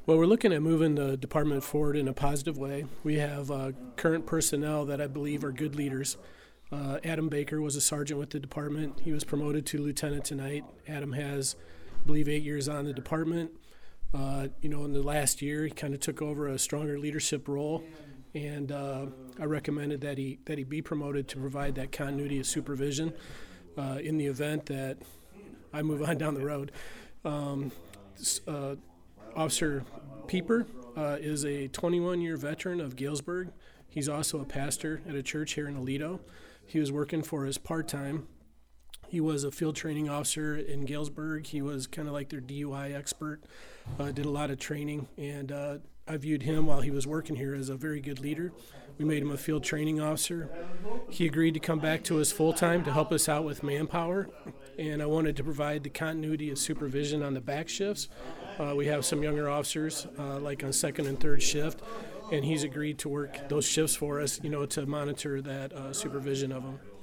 Well, we're looking at moving the department forward in a positive way. We have current personnel that I believe are good leaders. Adam Baker was a sergeant with the department. He was promoted to lieutenant tonight. Adam has, I believe, 8 years on the department. In the last year, he kind of took over a stronger leadership role, and I recommended that he be promoted to provide that continuity of supervision in the event that I move on down the road. Officer Pieper is a 21-year veteran of Galesburg. He's also a pastor at a church here in Aledo. He was working for us part-time. He was a field training officer in Galesburg. He was kind of like their DUI expert, did a lot of training, and I viewed him while he was working here as a very good leader. We made him a field training officer. He agreed to come back to us full-time to help us out with manpower, and I wanted to provide the continuity of supervision on the back shifts. We have some younger officers, like on second and third shift, and he's agreed to work those shifts for us, to monitor that supervision of them.